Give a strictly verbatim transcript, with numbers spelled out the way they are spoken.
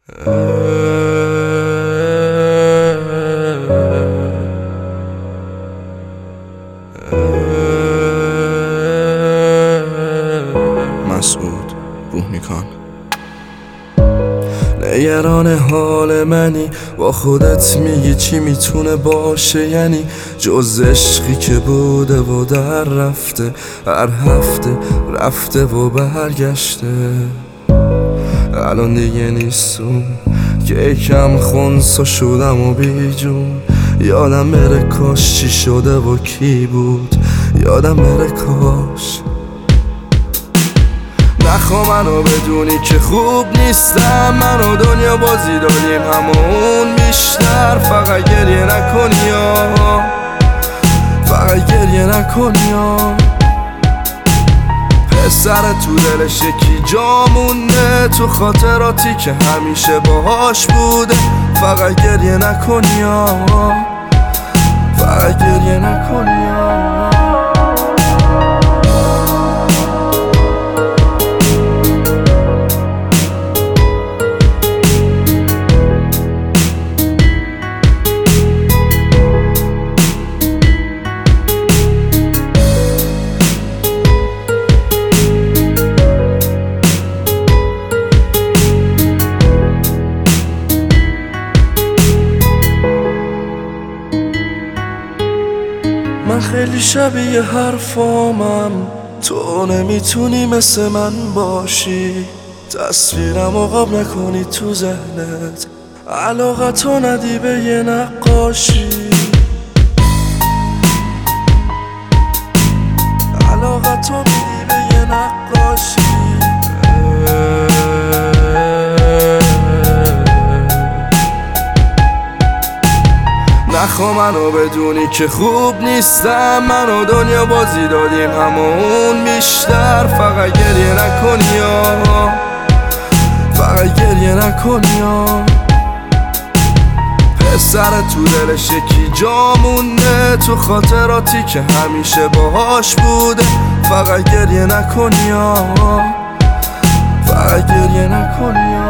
مسعود بوهنیکان. نگران حال منی، با خودت میگی چی میتونه باشه، یعنی جز عشقی که بوده و در رفته، هر هفته رفته و برگشته. الان دیگه نیستم که یکم خونسا شدم و بی جون. یادم بره کاش چی شده و کی بود، یادم بره کاش. نخوا منو بدونی که خوب نیستم، من و دنیا بازی داریم همون بیشتر. فقط گریه نکنی یا فقط گریه نکنی یا پسر تو دلش یکی جا مونده، تو خاطراتی که همیشه باهاش بوده. فقط گریه نکنی یا فقط گریه نکنی یا من خیلی شبیه حرفامم، تو نمیتونی مثل من باشی. تصویرم عقاب نکنی تو ذهنت، علاقتو ندی به یه نقاشی. علاقتو میدی به یه نقاشی. نخوا منو بدونی که خوب نیستم، من و دنیا بازی دادیم همون بیشتر. فقط گریه نکنی یا فقط گریه نکنی یا پسر تو دلش یکی جا مونده، تو خاطراتی که همیشه باهاش بوده. فقط گریه نکنی یا فقط گریه نکنی یا